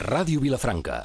Ràdio Vilafranca.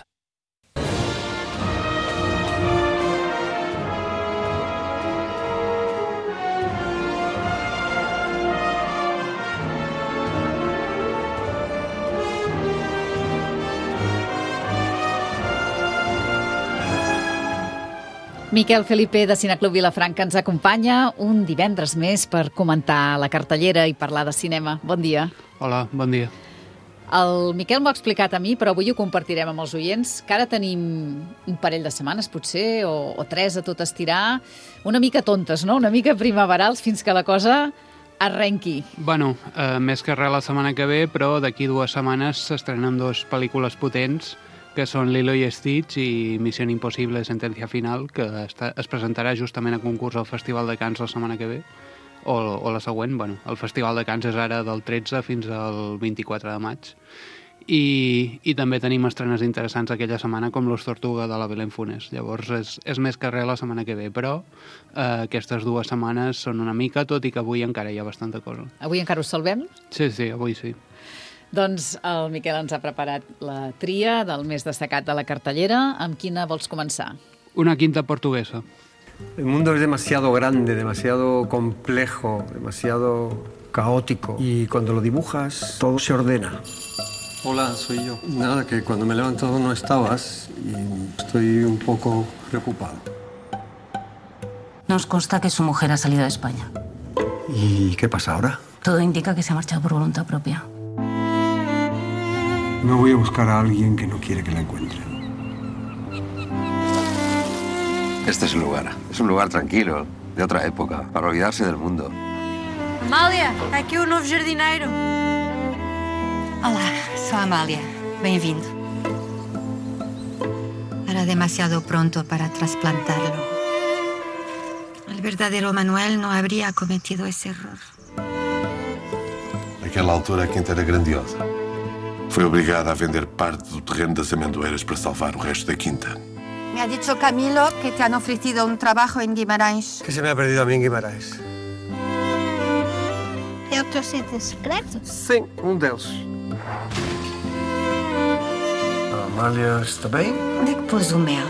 Miquel Felipe de Cineclub Vilafranca ens acompanya un divendres més per comentar la cartellera i parlar de cinema. Bon dia. Hola, bon dia. El Miquel m'ho ha explicat a mi, però avui ho compartirem amb els oients, que ara tenim un parell de setmanes, potser, o tres a tot estirar, una mica tontes, no? Una mica primaverals, fins que la cosa arrenqui. Bueno, més que res la setmana que ve, però d'aquí 2 setmanes s'estrenen 2 pel·lícules potents, que són Lilo i Stitch i Misión Impossible Sentencia Final, que es presentarà justament a concurs al Festival de Cannes la setmana que ve, o la següent. Bueno, el Festival de Cannes és ara del 13 fins al 24 de maig. I també tenim estrenes interessants aquella setmana, com Los Tortuga de la Belén Funes. Llavors és més que res la setmana que ve, però aquestes 2 setmanes són una mica, tot i que avui encara hi ha bastanta cosa. Avui encara ho salvem? Sí, avui sí. Doncs el Miquel ens ha preparat la tria del més destacat de la cartellera. Amb quina vols començar? Una quinta portuguesa. El mundo es demasiado grande, demasiado complejo, demasiado caótico. Y cuando lo dibujas, todo se ordena. Hola, soy yo. Nada, que cuando me he levantado no estabas y estoy un poco preocupado. Nos consta que su mujer ha salido de España. ¿Y qué pasa ahora? Todo indica que se ha marchado por voluntad propia. No voy a buscar a alguien que no quiere que la encuentren. Este es un lugar tranquilo, de otra época, para olvidarse del mundo. Amália, aqui o novo jardineiro. Olá, sou a Amália. Bem-vindo. Era demasiado pronto para trasplantarlo. El verdadero Manuel no habría cometido ese error. Naquela altura a quinta era grandiosa. Foi obrigada a vender parte do terreno das amendoeiras para salvar o resto da quinta. Me ha dicho Camilo que te han ofrecido un trabajo en Guimarães. ¿Qué se me ha perdido a mí en Guimarães? É o teu sítio secreto? Sim, deles. A Amália está bem? Onde é que pôs o mel?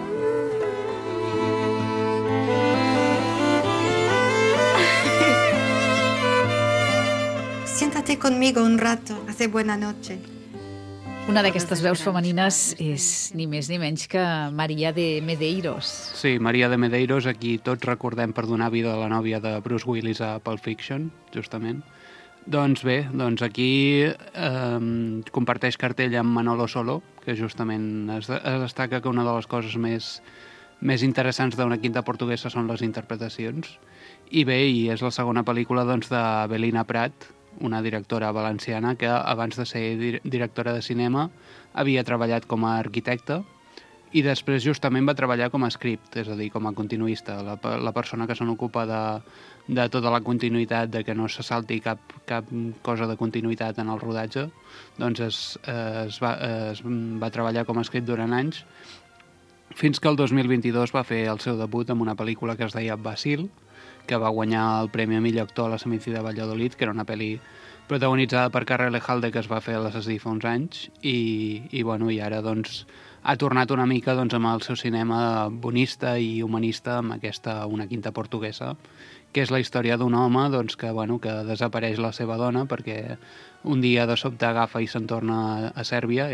Siéntate conmigo un rato. Hace buena noche. Una d'aquestes veus femenines és ni més ni menys que Maria de Medeiros. Sí, Maria de Medeiros, aquí tots recordem per donar vida a la nòvia de Bruce Willis a Pulp Fiction, justament. Doncs bé, aquí comparteix cartell amb Manolo Solo, que justament es destaca que una de les coses més interessants d'una quinta portuguesa són les interpretacions. I bé, és la segona pel·lícula de Belina Prat, una directora valenciana que abans de ser directora de cinema havia treballat com a arquitecta i després justament va treballar com a script, és a dir, com a continuista, la persona que se n'ocupa de tota la continuïtat, de que no se salti cap cosa de continuïtat en el rodatge, doncs es va treballar com a script durant anys, fins que el 2022 va fer el seu debut amb una pel·lícula que es deia Basil, que va guanyar el Premi a millor actor a la Semici de Valladolid, que era una pel·li protagonitzada per Carre Lejalde, que es va fer a l'Assassí fa uns anys, i ara ha tornat una mica amb el seu cinema bonista i humanista amb aquesta Una quinta portuguesa, que és la història d'un home que desapareix la seva dona perquè un dia de sobte agafa i se'n torna a Sèrbia.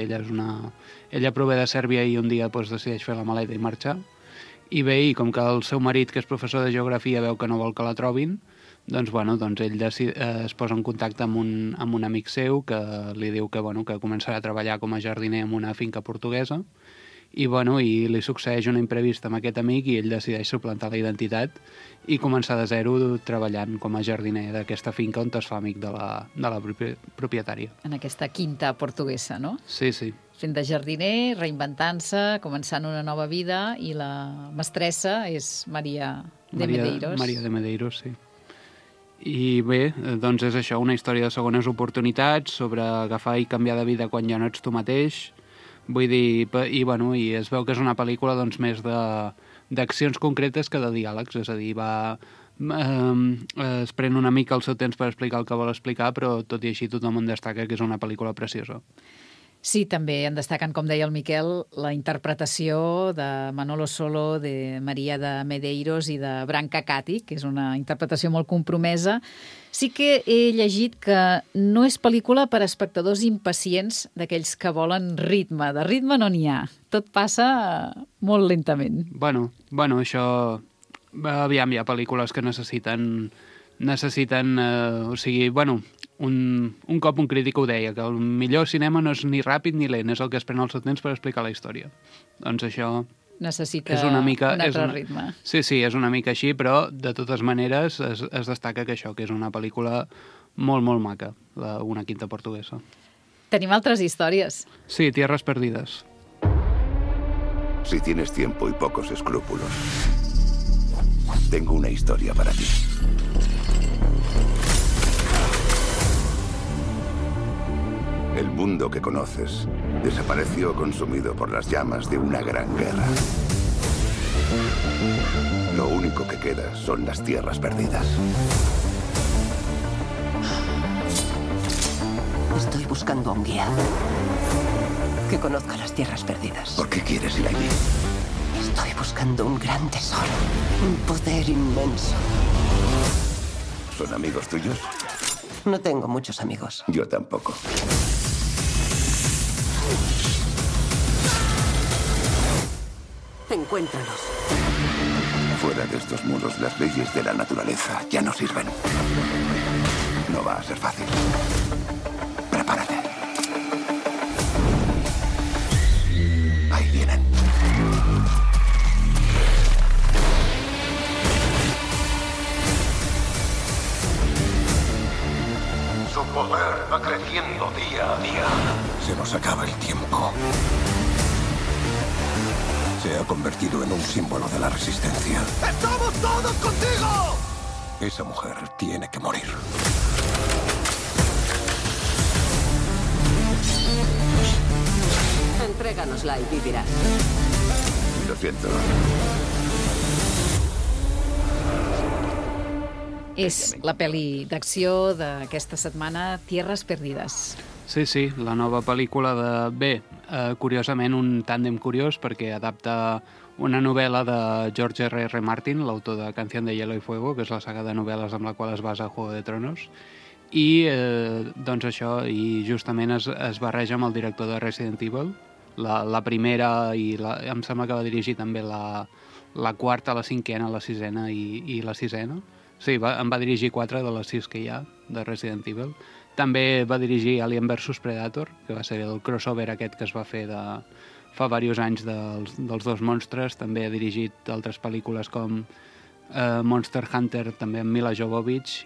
Ella prové de Sèrbia i un dia decideix fer la maleta i marxar. I bé, com que el seu marit, que és professor de geografia, veu que no vol que la trobin, doncs ell es posa en contacte amb un amic seu que li diu que començarà a treballar com a jardiner en una finca portuguesa i li succeeix una imprevista amb aquest amic i ell decideix suplantar la identitat i començar de zero treballant com a jardiner d'aquesta finca on es fa amic de la propietària. En aquesta quinta portuguesa, no? Sí. Fent de jardiner, reinventant-se, començant una nova vida, i la mestressa és Maria de Medeiros. Maria de Medeiros, sí. I bé, doncs és això, una història de segones oportunitats, sobre agafar i canviar de vida quan ja no ets tu mateix. Vull dir, i es veu que és una pel·lícula més d'accions concretes que de diàlegs, és a dir, es pren una mica el seu temps per explicar el que vol explicar, però tot i així tothom en destaca que és una pel·lícula preciosa. Sí, també en destaquen, com deia el Miquel, la interpretació de Manolo Solo, de Maria de Medeiros i de Branca Cati, que és una interpretació molt compromesa. Sí que he llegit que no és pel·lícula per a espectadors impacients d'aquells que volen ritme. De ritme no n'hi ha. Tot passa molt lentament. Bueno, això... Aviam, hi ha pel·lícules que necessiten o sigui, bueno, un cop un crític ho deia, que el millor cinema no és ni ràpid ni lent, és el que es pren el seu temps per explicar la història. Doncs això... Necessita és una mica, un altre ritme. Sí, és una mica així, però de totes maneres es destaca que això, que és una pel·lícula molt, molt maca, Una quinta portuguesa. Tenim altres històries. Sí, Tierras perdidas. Si tienes tiempo y pocos escrúpulos, tengo una historia para ti. El mundo que conoces desapareció consumido por las llamas de una gran guerra. Lo único que queda son las tierras perdidas. Estoy buscando a un guía que conozca las tierras perdidas. ¿Por qué quieres ir allí? Estoy buscando un gran tesoro, un poder inmenso. ¿Son amigos tuyos? No tengo muchos amigos. Yo tampoco. Encuéntralos. Fuera de estos muros, las leyes de la naturaleza ya no sirven. No va a ser fácil. Prepárate. Ahí vienen. Su poder va creciendo día a día. Se nos acaba el tiempo. Se ha convertido en un símbolo de la resistencia. ¡Estamos todos contigo! Esa mujer tiene que morir. Entréganosla y vivirás. Lo siento. És la pel·li d'acció d'aquesta setmana, Tierras perdidas. Sí, la nova pel·lícula de... Bé, curiosament, un tàndem curiós, perquè adapta una novel·la de George R.R. Martin, l'autor de Canción de Hielo y Fuego, que és la saga de novel·les amb la qual es basa Juego de Tronos, i doncs això, i justament es barreja amb el director de Resident Evil, la primera, i em sembla que va dirigir també la quarta, la cinquena, la sisena i la sisena. Sí, em va dirigir 4 de les 6 que hi ha de Resident Evil. També va dirigir Alien vs Predator, que va ser el crossover aquest que es va fer fa diversos anys dels dos monstres. També ha dirigit altres pel·lícules com Monster Hunter, també amb Mila Jovovich,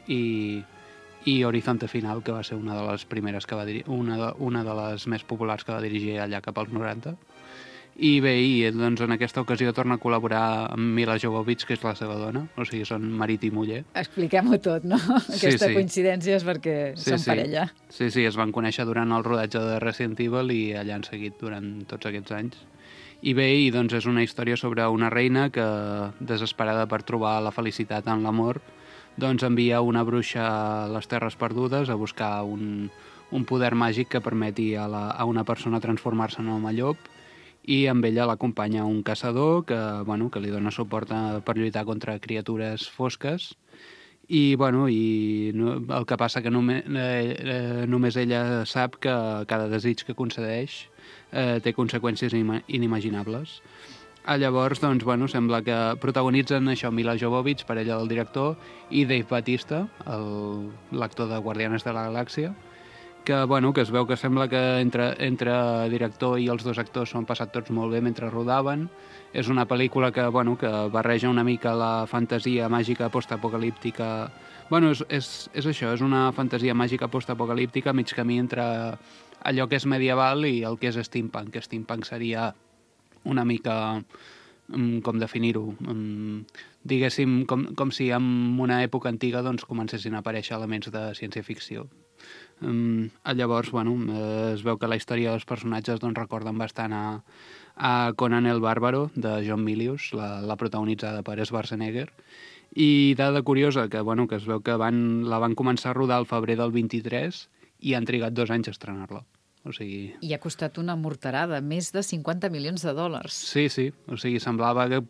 i Horizonte Final, que va ser una de les primeres que va dirigir, una de les més populars que va dirigir allà cap als 90. I bé, doncs en aquesta ocasió torna a col·laborar amb Mila Jovovich, que és la seva dona, o sigui, són marit i muller. Expliquem-ho tot, no? Aquesta coincidència és perquè són parella. Sí, es van conèixer durant el rodatge de Resident Evil i allà han seguit durant tots aquests anys. I bé, doncs és una història sobre una reina que, desesperada per trobar la felicitat en l'amor, doncs envia una bruixa a les Terres Perdudes a buscar un poder màgic que permeti a una persona transformar-se en home llop, i amb ella l'acompanya un caçador que li dona suport per lluitar contra criatures fosques. I el que passa que només ella sap que cada desig que concedeix té conseqüències inimaginables. Llavors, doncs, sembla que protagonitzen això Mila Jovovich, parella del director, i Dave Bautista, l'actor de Guardianes de la Galàxia, que es veu que sembla que entre director i els dos actors s'ho han passat tots molt bé mentre rodaven. És una pel·lícula que barreja una mica la fantasia màgica postapocalíptica. És això, és una fantasia màgica postapocalíptica mig camí entre allò que és medieval i el que és steampunk. Steampunk seria una mica, com definir-ho, diguéssim, com si en una època antiga comencessin a aparèixer elements de ciència-ficció. Llavors, es veu que la història dels personatges recorden bastant a Conan el Bàrbaro, de John Milius, la protagonitzada per Schwarzenegger. I dada curiosa, que es veu que la van començar a rodar al febrer del 23 i han trigat 2 anys a estrenar-la. O sigui... I ha costat una morterada, més de 50 milions de dòlars. Sí, o sigui, semblava que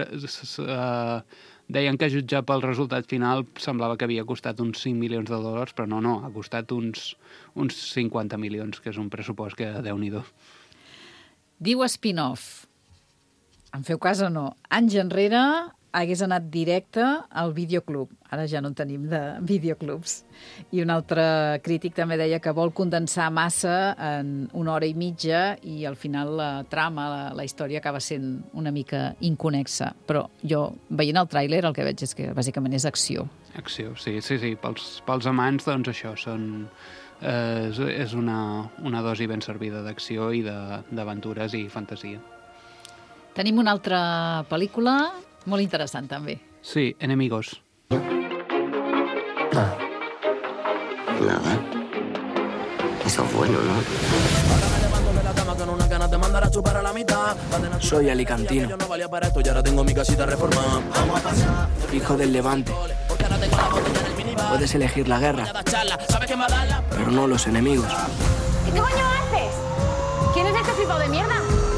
deien que jutjar pel resultat final semblava que havia costat uns 5 milions de dòlars, però no, ha costat uns 50 milions, que és un pressupost que Déu-n'hi-do. Diu spin-off. En feu cas o no? Anys enrere hagués anat directe al videoclub. Ara ja no en tenim de videoclubs. I un altre crític també deia que vol condensar massa en 1 hora i mitja i al final la trama, la història acaba sent una mica inconexa. Però jo, veient el tràiler, el que veig és que bàsicament és acció. Acció, sí. Pels amants, doncs això, és una dosi ben servida d'acció i d'aventures i fantasia. Tenim una altra pel·lícula molt interessant, també. Sí, Enemigos. Nada. Eso es bueno, ¿no? Soy alicantino. Hijo del Levante. Puedes elegir la guerra, pero no los enemigos. ¿Qué coño haces? ¿Quién es este tipo de mierda?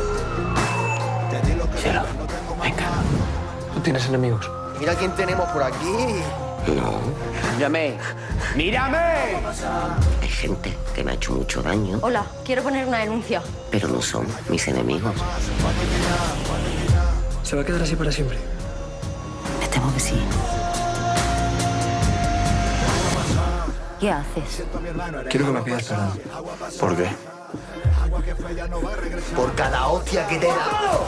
Cielo, venga. ¿No tienes enemigos? Mira quién tenemos por aquí. No. ¡Mírame! ¡Mírame! Hay gente que me ha hecho mucho daño. Hola, quiero poner una denuncia. Pero no son mis enemigos. ¿Se va a quedar así para siempre? Me temo que sí. ¿Qué haces? Quiero que me pidas perdón. ¿Por qué? Por cada hostia que te he dado.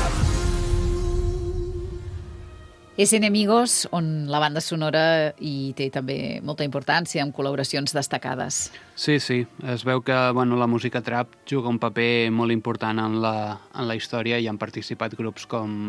És Enemigos, on la banda sonora hi té també molta importància, amb col·laboracions destacades. Sí, es veu que la música trap juga un paper molt important en la història i han participat grups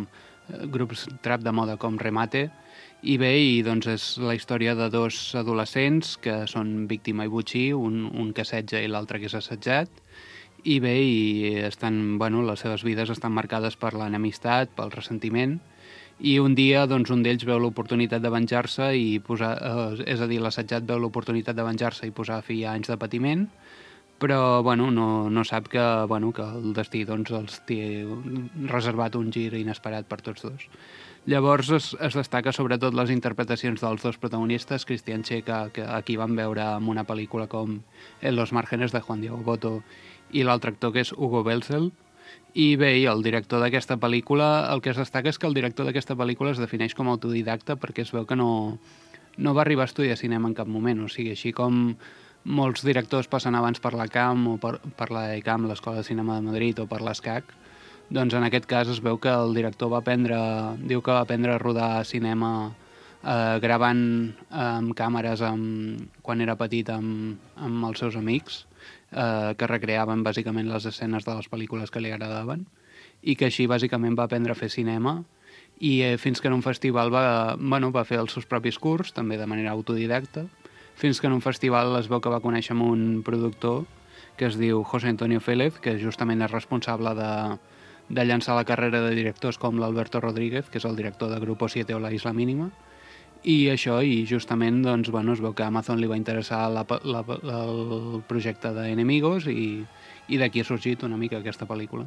trap de moda com Remate, i doncs és la història de 2 adolescents que són víctima i botxí, un que assetja i l'altre que és assetjat, i estan, les seves vides estan marcades per l'enemistat, pel ressentiment, i un dia un d'ells veu l'oportunitat de venjar-se i posar, és a dir, l'assetjat veu l'oportunitat de venjar-se i posar fi a anys de patiment, però no sap que el destí els té reservat un gir inesperat per tots dos. Llavors es destaca sobretot les interpretacions dels 2 protagonistes, Christian Che, que aquí vam veure en una pel·lícula com En los márgenes de Juan Diego Botto, i l'altre actor que és Hugo Belzel. I el director d'aquesta pel·lícula, el que es destaca és que el director d'aquesta pel·lícula es defineix com a autodidacta perquè es veu que no va arribar a estudiar cinema en cap moment, o sigui, així com molts directors passen abans per la CAM o per la ECAM, l'Escola de Cinema de Madrid, o per l'ESCAC, doncs en aquest cas es veu que el director va aprendre a rodar cinema gravant amb càmeres quan era petit amb els seus amics, que recreaven bàsicament les escenes de les pel·lícules que li agradaven, i que així bàsicament va aprendre a fer cinema, i fins que en un festival va fer els seus propis curs, també de manera autodidacta, fins que en un festival es veu que va conèixer amb un productor que es diu José Antonio Félez, que justament és responsable de llançar la carrera de directors com l'Alberto Rodríguez, que és el director de Grupo 7 o La Isla Mínima, i justament es veu que a Amazon li va interessar el projecte d'Enemigos i d'aquí ha sorgit una mica aquesta pel·lícula.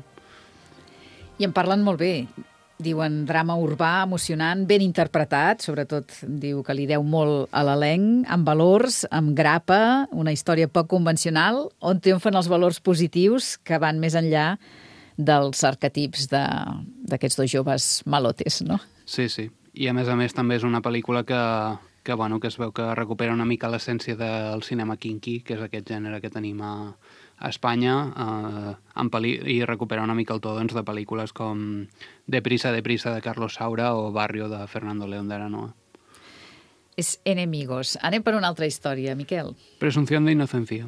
I en parlen molt bé. Diuen drama urbà, emocionant, ben interpretat, sobretot diu que li deu molt a l'elenc, amb valors, amb grapa, una història poc convencional, on triomfen els valors positius que van més enllà dels arquetips d'aquests 2 joves malotes, no? Sí. I a més també és una pel·lícula que es veu que recupera una mica l'essència del cinema kinky, que és aquest gènere que tenim a Espanya, i recupera una mica el to de pel·lícules com Deprisa de Carlos Saura o Barrio de Fernando León de Aranoa. És Enemigos. Anem per una altra història, Miquel. Presunción de inocencia.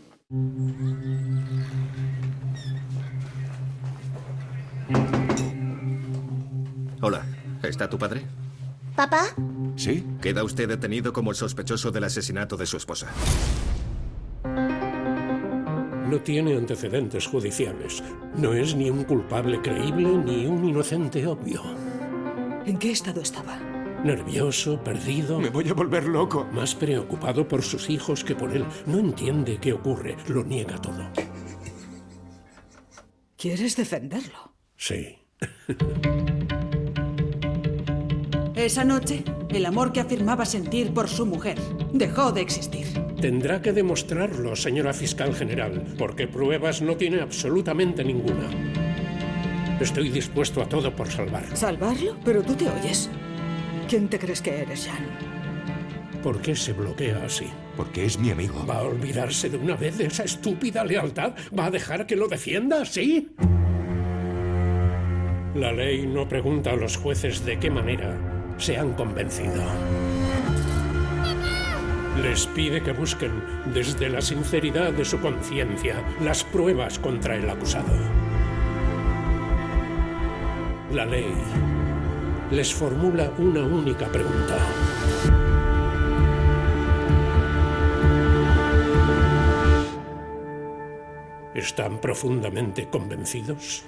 Hola, ¿está tu padre? ¿Papá? Sí. Queda usted detenido como el sospechoso del asesinato de su esposa. No tiene antecedentes judiciales. No es ni un culpable creíble ni un inocente obvio. ¿En qué estado estaba? Nervioso, perdido. Me voy a volver loco. Más preocupado por sus hijos que por él. No entiende qué ocurre. Lo niega todo. ¿Quieres defenderlo? Sí. Esa noche, el amor que afirmaba sentir por su mujer dejó de existir. Tendrá que demostrarlo, señora fiscal general, porque pruebas no tiene absolutamente ninguna. Estoy dispuesto a todo por salvarlo. ¿Salvarlo? Pero tú te oyes. ¿Quién te crees que eres, Jean? ¿Por qué se bloquea así? Porque es mi amigo. ¿Va a olvidarse de una vez de esa estúpida lealtad? ¿Va a dejar que lo defienda, sí? La ley no pregunta a los jueces de qué manera se han convencido. Les pide que busquen, desde la sinceridad de su conciencia, las pruebas contra el acusado. La ley les formula una única pregunta. ¿Están profundamente convencidos?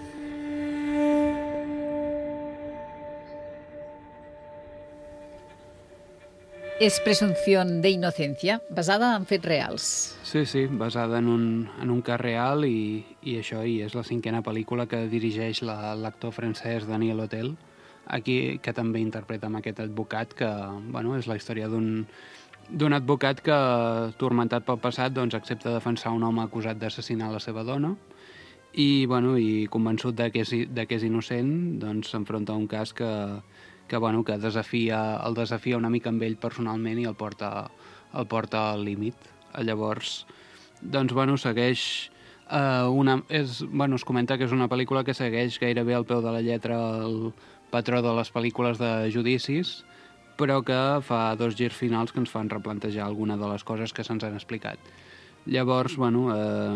És Presumpció de Inocencia, basada en fets reals. Sí, basada en un cas real i això, i és la 5a pel·lícula que dirigeix l'actor francès Daniel Auteuil, aquí, que també interpreta amb aquest advocat, que bueno, és la història d'un advocat que, turmentat pel passat, doncs, accepta defensar un home acusat d'assassinar la seva dona i, bueno, i convençut de que és innocent, doncs s'enfronta a un cas que el desafia una mica amb ell personalment i el porta al límit. Llavors, doncs, bueno, segueix es comenta que és una pel·lícula que segueix gairebé al peu de la lletra el patró de les pel·lícules de judicis, però que fa 2 girs finals que ens fan replantejar alguna de les coses que se'ns han explicat. Llavors, bueno,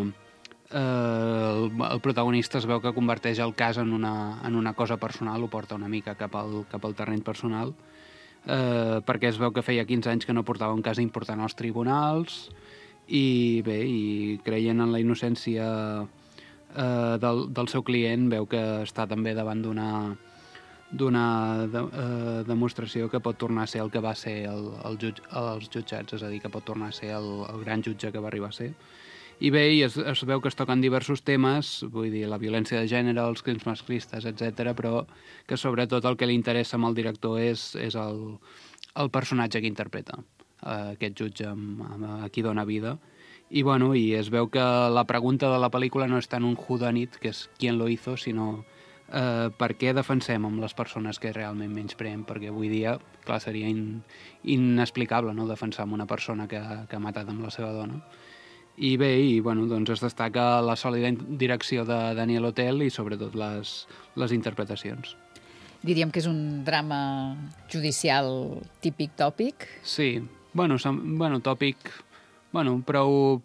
el protagonista es veu que converteix el cas en una cosa personal, ho porta una mica cap al terreny personal, perquè es veu que feia 15 anys que no portava un cas important als tribunals i bé, i creient en la innocència del seu client, veu que està també davant d'una demostració que pot tornar a ser el que va ser els jutjats, és a dir, que pot tornar a ser el gran jutge que va arribar a ser. I bé, es veu que es toquen diversos temes, vull dir, la violència de gènere, els crims masclistes, etc., però que sobretot el que li interessa amb el director és el personatge que interpreta, aquest jutge a qui dona vida. I bueno, i es veu que la pregunta de la pel·lícula no és tant un whodunit, que és quién lo hizo, sinó per què defensem amb les persones que realment menyspreem, perquè avui dia, clar, seria inexplicable, no?, defensar amb una persona que ha matat amb la seva dona. I bé, bueno, doncs es destaca la sòlida direcció de Daniel Auteuil i sobretot les interpretacions. Diríem que és un drama judicial típic tòpic? Sí, bueno, tòpic, bueno, prou...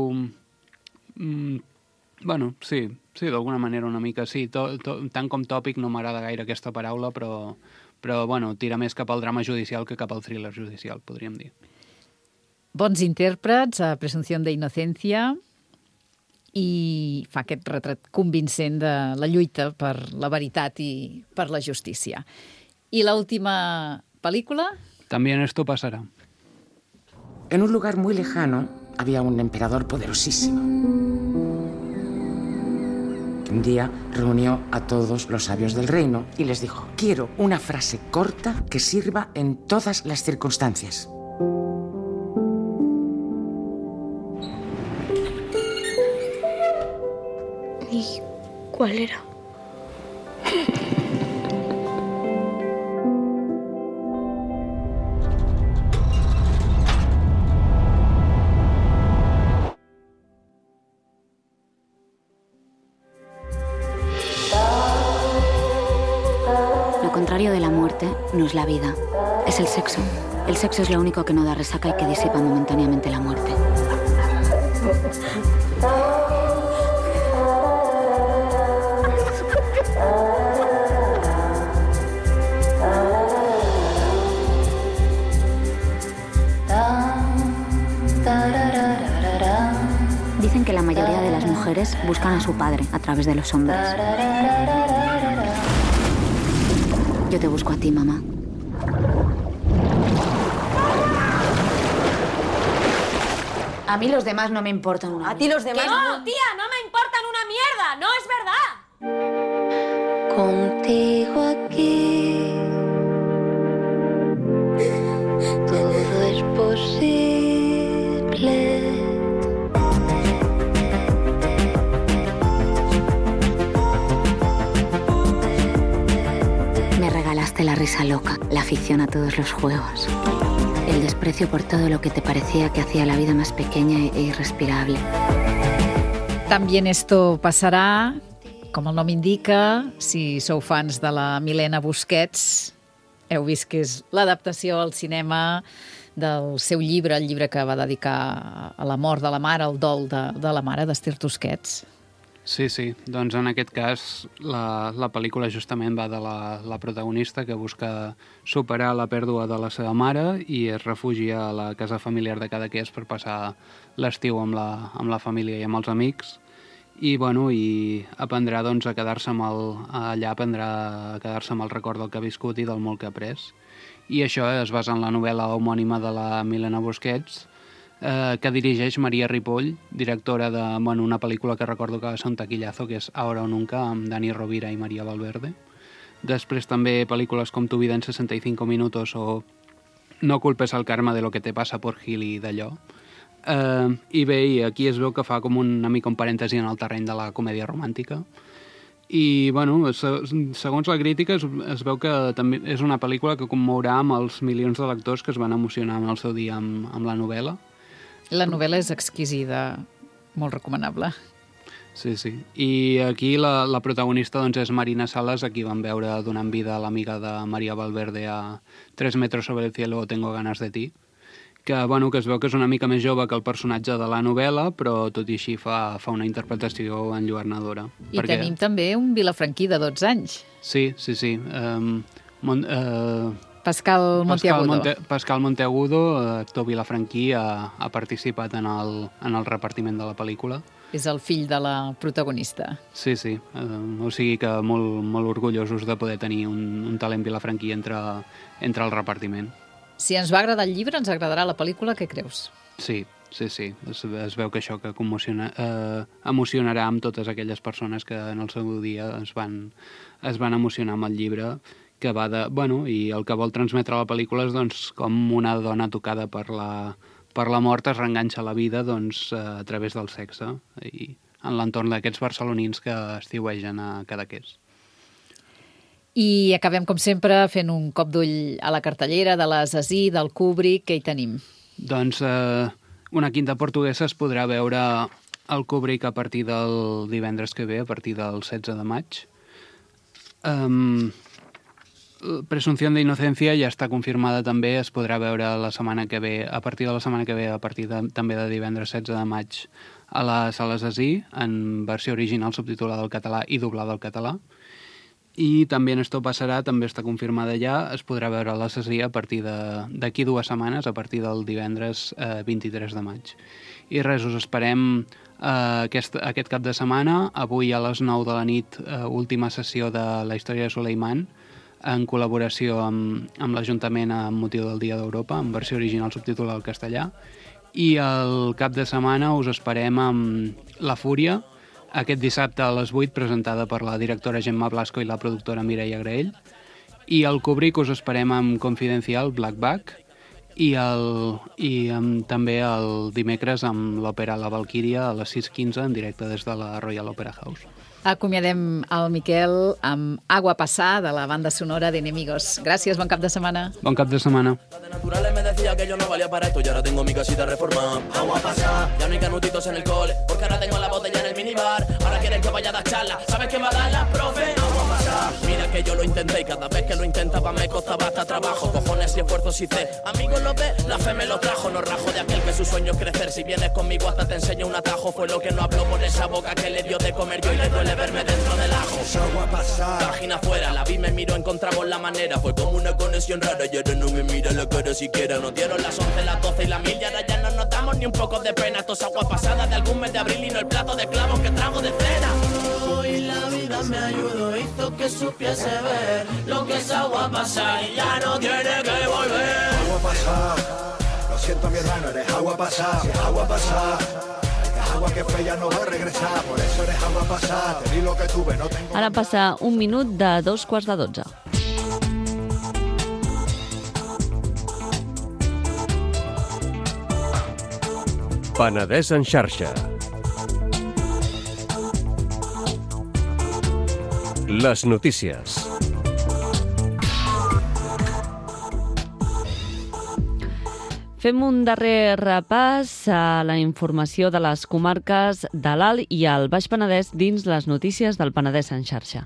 Bueno, sí, d'alguna manera una mica, sí. Tant com tòpic no m'agrada gaire aquesta paraula, però bueno, tira més cap al drama judicial que cap al thriller judicial, podríem dir. Bons intèrprets, a Presumpció de Inocencia, i fa aquest retrat convincent de la lluita per la veritat i per la justícia. I l'última pel·lícula? También esto pasará. En un lugar muy lejano había un emperador poderosísimo. Un día reunió a todos los sabios del reino y les dijo: quiero una frase corta que sirva en todas las circunstancias. ¿Y cuál era? Lo contrario de la muerte no es la vida, es el sexo. El sexo es lo único que no da resaca y que disipa momentáneamente la muerte. Dicen que la mayoría de las mujeres buscan a su padre a través de los hombres. Yo te busco a ti, mamá. A mí los demás no me importan una mierda. ¿A ti los demás? ¿Qué? No, tía, no me importan una mierda. No es verdad. Contigo aquí todo es posible. Me regalaste la risa loca, la afición a todos los juegos, el desprecio por todo lo que te parecía que hacía la vida más pequeña e irrespirable. También esto pasará, com el nom indica, si sou fans de la Milena Busquets, heu vist que és l'adaptació al cinema del seu llibre, el llibre que va dedicar a la mort de la mare, el dol de la mare d'Esther Tusquets. Sí, doncs en aquest cas la pel·lícula justament va de la protagonista que busca superar la pèrdua de la seva mare i es refugia a la casa familiar de Cadaqués per passar l'estiu amb la família i amb els amics. I aprendrà doncs, a quedar-se amb el record del que ha viscut i del molt que ha après. I això es basa en la novel·la homònima de la Milena Busquets, que dirigeix Maria Ripoll, directora d'una pel·lícula que recordo que va ser un taquillazo, que és Ahora o Nunca, amb Dani Rovira i Maria Valverde. Després també pel·lícules com Tu vida en 65 minutos o No culpes al karma de lo que te pasa por Gil i d'allò. I aquí es veu que fa com una mica un parèntesi en el terreny de la comèdia romàntica. I, segons la crítica, es veu que també és una pel·lícula que commourà amb els milions de lectors que es van emocionar en el seu dia amb la novel·la. La novel·la és exquisida, molt recomanable. Sí. I aquí la protagonista doncs, és Marina Salas, a qui vam veure donant vida a l'amiga de Maria Valverde a 3 metros sobre el cielo o Tengo ganas de ti, que es veu que és una mica més jove que el personatge de la novel·la, però tot i així fa una interpretació enlluernadora. I tenim també un vilafranquí de 12 anys. Sí. Pascal Monteagudo. Pascal Monteagudo, actor vilafranquí, ha participat en el repartiment de la pel·lícula. És el fill de la protagonista. Sí. O sigui que molt orgullosos de poder tenir un talent vilafranquí entre el repartiment. Si ens va agradar el llibre, ens agradarà la pel·lícula, què creus? Sí. Es veu que això que emocionarà amb totes aquelles persones que en el seu dia es van emocionar amb el llibre, que va i el que vol transmetre la pel·lícula és doncs, com una dona tocada per la mort es reenganxa a la vida a través del sexe i en l'entorn d'aquests barcelonins que estiuegen a Cadaqués. I acabem, com sempre, fent un cop d'ull a la cartellera de la Zazie, del Kubrick. Què hi tenim? Doncs Una quinta portuguesa es podrà veure al Kubrick a partir del divendres que ve, a partir del 16 de maig. Presumpción de inocencia ja està confirmada també, es podrà veure la setmana que ve, a partir de la setmana que ve, a partir també de divendres 16 de maig, a la Sala Zazie, en versió original subtitulada al català i doblada al català. I també Esto passarà, també està confirmada ja, es podrà veure a la Zazie a partir d'aquí 2 setmanes, a partir del divendres 23 de maig. I res, us esperem aquest cap de setmana, avui a les 9 de la nit, última sessió de la història de Suleiman, en col·laboració amb l'Ajuntament amb motiu del Dia d'Europa, en versió original subtitulada al castellà. I el cap de setmana us esperem amb La Fúria, aquest dissabte a les 8, presentada per la directora Gemma Blasco i la productora Mireia Graell. I el Kubrick us esperem amb Confidencial, Black Bag, i també el dimecres amb l'òpera La Valquíria a les 6:15 en directe des de la Royal Opera House. Acomiadem el Miquel amb Agua Pasá, de la banda sonora de Enemigos. Gràcies, bon cap de setmana. Bon cap de setmana. Naturales me decía que yo no valía para esto y ahora tengo mi casita reformada. Agua pasada, ya no hay canutitos en el cole, porque ahora tengo la botella en el minibar. Ahora quieren que vaya a dar charla, ¿sabes qué va a dar la profe? Agua pasada. Mira que yo lo intenté y cada vez que lo intentaba me costaba hasta trabajo. Cojones y esfuerzos hice, amigos lo ve, la fe me lo trajo. No rajo de aquel que su sueño es crecer, si vienes conmigo hasta te enseño un atajo. Fue lo que no habló por esa boca que le dio de comer yo y le duele verme dentro del ajo. Agua pasada, página afuera, la vi, me miró, encontramos la manera. Fue como una conexión rara y ahora no me mira la cara siquiera. Nos dieron las 11, las 12 y la 1000 y ahora ya no nos damos ni un poco de pena. Esto es agua pasada de algún mes de abril y no el plato de clavos que trago de cena. Hoy la vida me ayudó, hizo que supiese ver lo que es agua pasada y ya no tiene que volver. Agua pasada, lo siento mi hermano, eres agua pasada, agua pasada. agua que fue ya no va a regresar, por eso dejaba pasar, te di lo que tuve, no tengo... Ara passa 1 minut de 2:45. Penedès en xarxa. Les notícies. Fem un darrer repàs a la informació de les comarques de l'Alt i el Baix Penedès dins les notícies del Penedès en xarxa.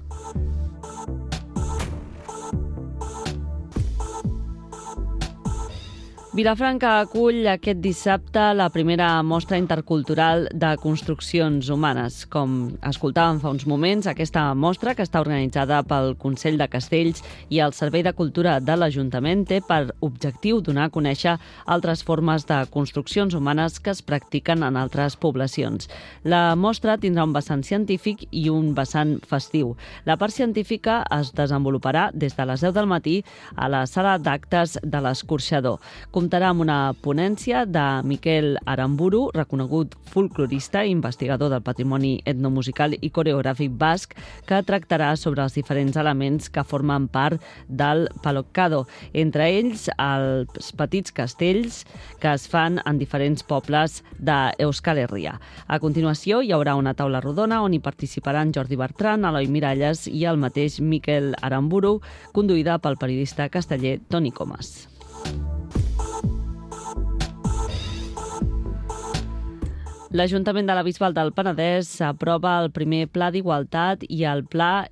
Vilafranca acull aquest dissabte la primera mostra intercultural de construccions humanes. Com escoltàvem fa uns moments, aquesta mostra, que està organitzada pel Consell de Castells i el Servei de Cultura de l'Ajuntament, té per objectiu donar a conèixer altres formes de construccions humanes que es practiquen en altres poblacions. La mostra tindrà un vessant científic i un vessant festiu. La part científica es desenvoluparà des de les 10 del matí a la sala d'actes de l'Escorxador. Comptarà amb una ponència de Miquel Aramburu, reconegut folclorista i investigador del patrimoni etnomusical i coreogràfic basc, que tractarà sobre els diferents elements que formen part del Paloccado, entre ells els petits castells que es fan en diferents pobles d'Euskal Herria. A continuació hi haurà una taula rodona on hi participaran Jordi Bertran, Eloi Miralles i el mateix Miquel Aramburu, conduïda pel periodista casteller Toni Comas. L'Ajuntament de la Bisbal del Penedès aprova el primer Pla d'Igualtat i el Pla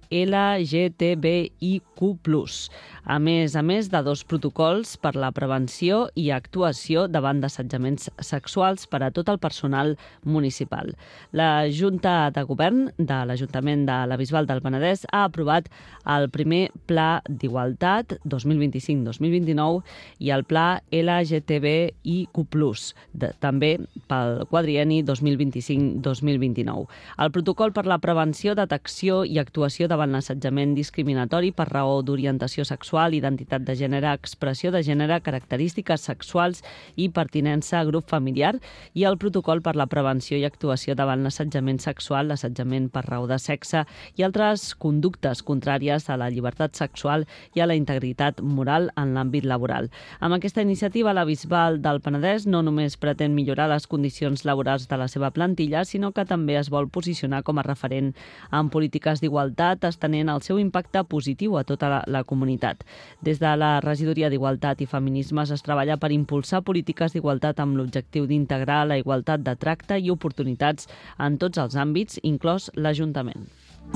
LGTBIQ+, a més de 2 protocols per la prevenció i actuació davant d'assetjaments sexuals per a tot el personal municipal. La Junta de Govern de l'Ajuntament de la Bisbal del Penedès ha aprovat el primer Pla d'Igualtat 2025-2029 i el Pla LGTBIQ+, també pel quadrienni 2025-2029. El protocol per la prevenció, detecció i actuació davant l'assetjament discriminatori per raó d'orientació sexual, identitat de gènere, expressió de gènere, característiques sexuals i pertinença a grup familiar, i el protocol per la prevenció i actuació davant l'assetjament sexual, l'assetjament per raó de sexe i altres conductes contràries a la llibertat sexual i a la integritat moral en l'àmbit laboral. Amb aquesta iniciativa, la Bisbal del Penedès no només pretén millorar les condicions laborals de la seva plantilla, sinó que també es vol posicionar com a referent en polítiques d'igualtat, estenent el seu impacte positiu a tota la comunitat. Des de la Regidoria d'Igualtat i Feminismes es treballa per impulsar polítiques d'igualtat amb l'objectiu d'integrar la igualtat de tracte i oportunitats en tots els àmbits, inclòs l'Ajuntament.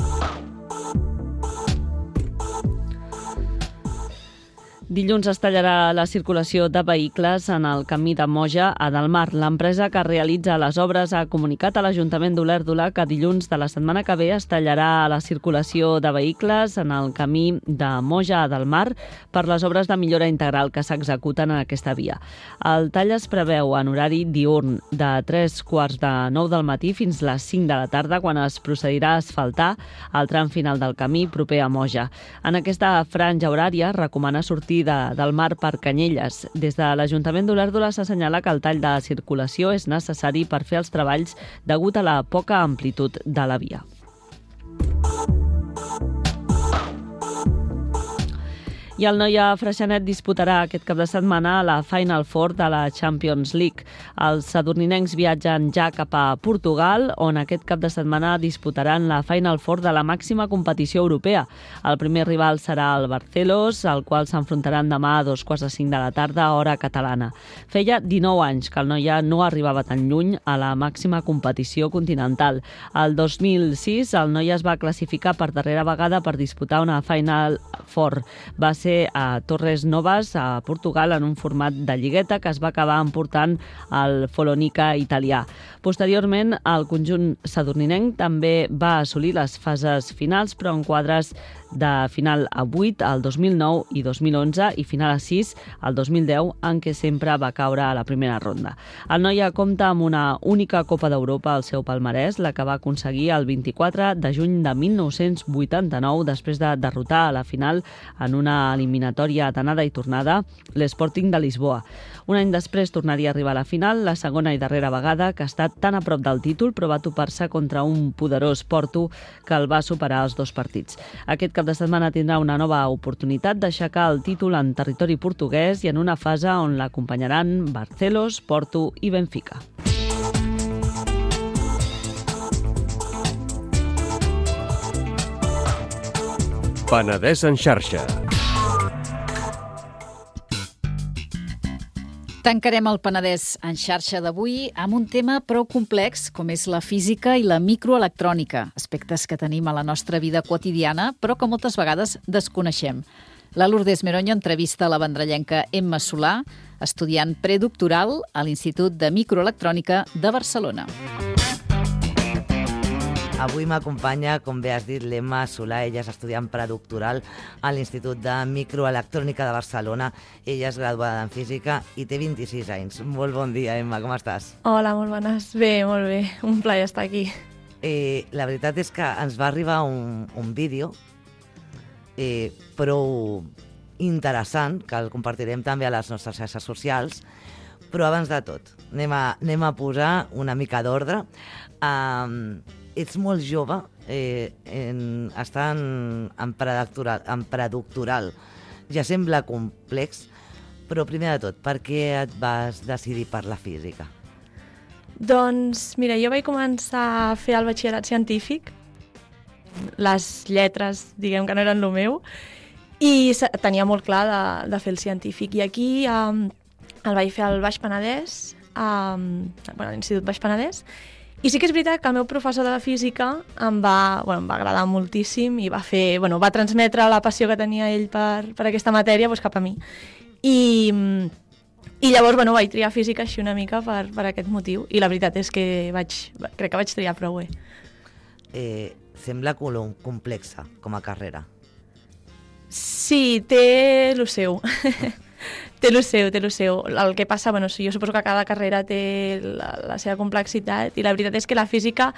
Dilluns es tallarà la circulació de vehicles en el camí de Moja a Delmar. L'empresa que realitza les obres ha comunicat a l'Ajuntament d'Olèrdola que dilluns de la setmana que ve es tallarà la circulació de vehicles en el camí de Moja a Delmar per les obres de millora integral que s'executen en aquesta via. El tall es preveu en horari diürn de 3:45 del matí fins les 5 de la tarda, quan es procedirà a asfaltar el tram final del camí proper a Moja. En aquesta franja horària recomana sortir del mar per Canyelles. Des de l'Ajuntament d'Olèrdola s'assenyala que el tall de circulació és necessari per fer els treballs degut a la poca amplitud de la via. I el Noia Freixenet disputarà aquest cap de setmana la Final Four de la Champions League. Els sadurninencs viatgen ja cap a Portugal, on aquest cap de setmana disputaran la Final Four de la màxima competició europea. El primer rival serà el Barcelos, al qual s'enfrontaran demà a 2:45 de la tarda, hora catalana. Feia 19 anys que el Noia no arribava tan lluny a la màxima competició continental. El 2006 el Noia es va classificar per darrera vegada per disputar una Final Four. Va ser a Torres Novas, a Portugal, en un format de lligueta que es va acabar emportant el Follonica italià. Posteriorment, el conjunt sadurninenc també va assolir les fases finals, però en quadres de final a 8 el 2009 i 2011 i final a 6 el 2010, en què sempre va caure a la primera ronda. El Noia compta amb una única Copa d'Europa al seu palmarès, la que va aconseguir el 24 de juny de 1989, després de derrotar a la final en una eliminatòria d'anada i tornada, l'Sporting de Lisboa. Un any després tornaria a arribar a la final, la segona i darrera vegada que ha estat tan a prop del títol, però va topar-se contra un poderós Porto que el va superar als 2 partits. Aquest cap de setmana tindrà una nova oportunitat d'aixecar el títol en territori portuguès i en una fase on l'acompanyaran Barcelos, Porto i Benfica. Penedès en xarxa. Tancarem el Penedès en xarxa d'avui amb un tema prou complex com és la física i la microelectrònica, aspectes que tenim a la nostra vida quotidiana però que moltes vegades desconeixem. La Lourdes Meroño entrevista la vendrellenca Emma Solà, estudiant predoctoral a l'Institut de Microelectrònica de Barcelona. Avui m'acompanya, com bé has dit, l'Emma Solà. Ella és estudiant predoctoral a l'Institut de Microelectrònica de Barcelona. Ella és graduada en física i té 26 anys. Molt bon dia, Emma, com estàs? Hola, molt bones. Bé, molt bé. Un plaer estar aquí. La veritat és que ens va arribar un vídeo prou interessant, que el compartirem també a les nostres xarxes socials, però abans de tot, anem a posar una mica d'ordre. Ets molt jove, està en predoctoral. Ja sembla complex, però primer de tot, per què et vas decidir per la física? Doncs, mira, jo vaig començar a fer el batxillerat científic. Les lletres, diguem que no eren el meu, i tenia molt clar de fer el científic. I aquí el vaig fer al Baix Penedès, a l'Institut Baix Penedès. I sí que és veritat que el meu professor de física em va agradar moltíssim i va transmetre la passió que tenia ell per aquesta matèria cap a mi. I llavors vaig triar física així una mica per aquest motiu. I la veritat és que crec que vaig triar prou bé. Sembla complexa com a carrera. Sí, té el seu. Té el seu. El que passa, jo suposo que cada carrera té la seva complexitat i la veritat és que la física,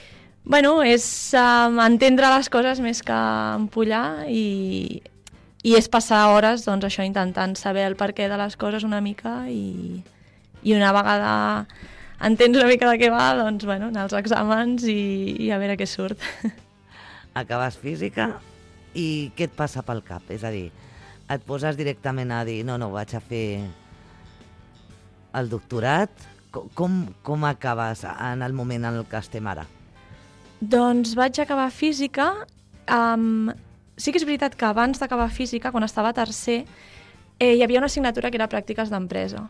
és entendre les coses més que empollar i és passar hores, això, intentant saber el perquè de les coses una mica i una vegada entens una mica de què va, anar als exàmens i a veure què surt. Acabes física i què et passa pel cap? És a dir, et poses directament a dir no, vaig a fer el doctorat? Com acabes en el moment en el que estem ara? Doncs vaig acabar física. Sí que és veritat que abans d'acabar física, quan estava a tercer, hi havia una assignatura que era pràctiques d'empresa.